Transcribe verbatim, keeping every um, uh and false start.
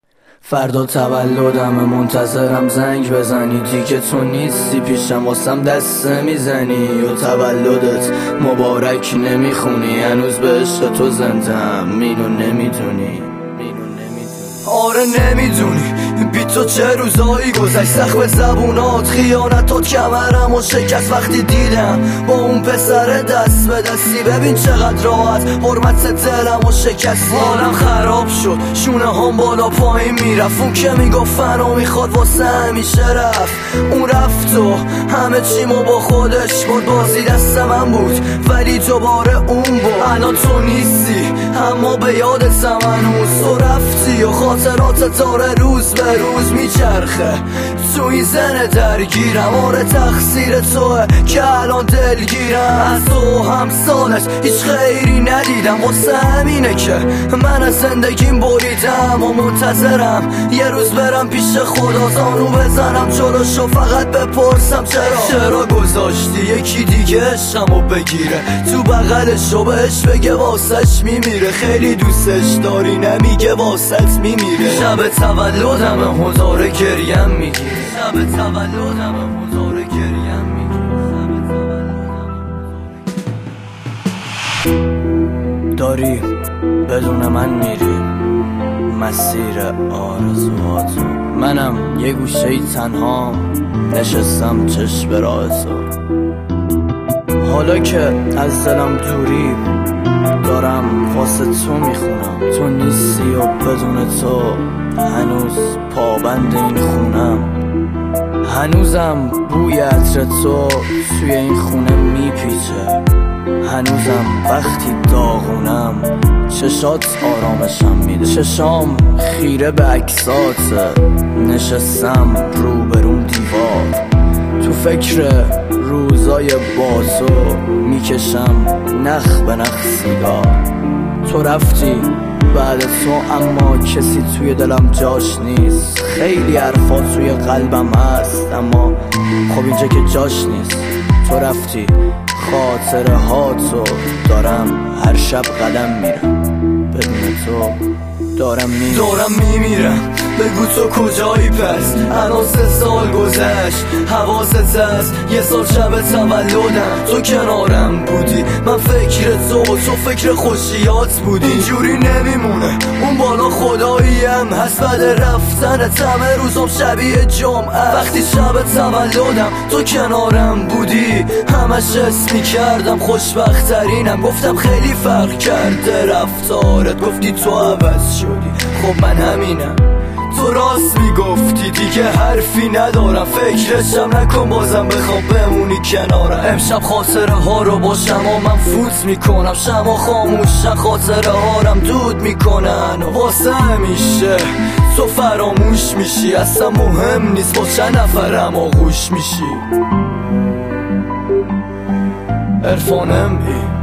فردا تولدم، منتظرم زنگ بزنی، دیگه تو نیستی پیشم واسم دسته میزنی و تولدت مبارک نمیخونی، هنوز به عشق تو زندم، مینو نمیدونی. آره نمیدونی بی تو چه روزایی گذشت، سخت زبونات خیانتات کمرم و شکست وقتی دیدم با اون پسر دست به دستی. ببین چقدر راحت حرمت دلم و شکستی. حالم خراب شد، شونه هم بالا پایین میرفت، اون که میگفت فنا میخواد واسه همیشه رفت. اون رفت و همه چیمو با خودش برد، بازی دست من بود ولی دوباره اون بود. الان تو نیستی اما به یادتم هنوز، تو رفتی و خاطرات داره روز به روز میچرخه تو این زن درگیرم. آره تقصیر توه که الان دلگیرم، از تو هم سالش هیچ خیری ندیدم، واسه همینه که من از زندگیم بریدم و منتظرم یه روز برم پیش خدا، زانو بزنم جلوشو فقط بپرسم چرا چرا گذاشتی یکی دیگه عشقمو بگیره، تو بغلشو بهش بگه واسش میمیره، خیلی دوستش داری نمیگه واسط میمیره. شب تولدم هزاره گریم میگیره، شب تولدم هزاره گریم میگیره. داری بدون من میری مسیر آرزوهاتو، منم یه گوشه تنها نشستم چشم به راه تو. حالا که از دلم دوری دارم واسه تو میخونم، تو نیستی و بدون تو هنوز پابند این خونم، هنوزم بوی عطر تو توی این خونه میپیچه، هنوزم وقتی داغونم چشات آرامشم میده. چشام خیره به عکسات، نشستم روبروم دیوار، تو فکر روزای با تو میکشم نخ به نخ سیگار. تو رفتی بعد تو اما کسی توی دلم جاش نیست، خیلی حرفا توی قلبم هست اما خب اینجا که جاش نیست. تو رفتی خاطره ها تو دارم هر شب قدم میرم، بدون تو دارم میمیرم دارم میمیرم. بگو تو کجایی پس، الان سه سال گذشت حواست هست، یه سال شب تولدم تو کنارم بودی، من فکر تو تو فکر خوشیات بودی. اینجوری نمیمونه اون بالا خداییم هست، بعد رفتن همه روزم شبیه جمعه، وقتی شب تولدم تو کنارم بودی همش حس میکردم خوشبخترینم، گفتم خیلی فرق کرده رفتارت، گفتی تو عوض شدی، خب من همینم. تو راست میگفتی دیگه حرفی ندارم، فکرشم نکن بازم بخوام بمونی کنارم. امشب خاطره ها رو با شما من فوت میکنم، شما خاموشن خاطره هارم دود میکنن، واسه همیشه تو فراموش میشی، اصلا مهم نیست با چند نفرم آغوش میشی. عرفانم ای